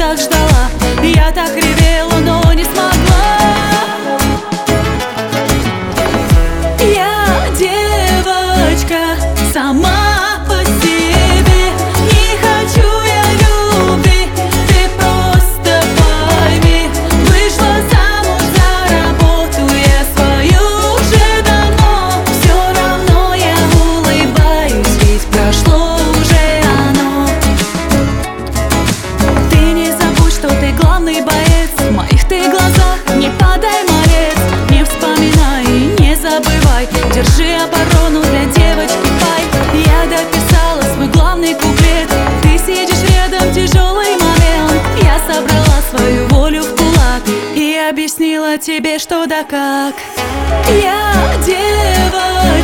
так ждала, я так ревела, но не смогла. Я девочка сама по себе, не хочу я любви, ты просто пойми. Вышла замуж за работу я свою уже давно, все равно я улыбаюсь, ведь прошло уже оно. Ты не забудь, что ты главный боец, в моих ты глазах не падай, малец. Не вспоминай и не забывай, держи оборону для девочки, пай. Я дописала свой главный куплет, ты сидишь рядом, тяжелый момент. Я собрала свою волю в кулак и объяснила тебе, что да как. Я девочка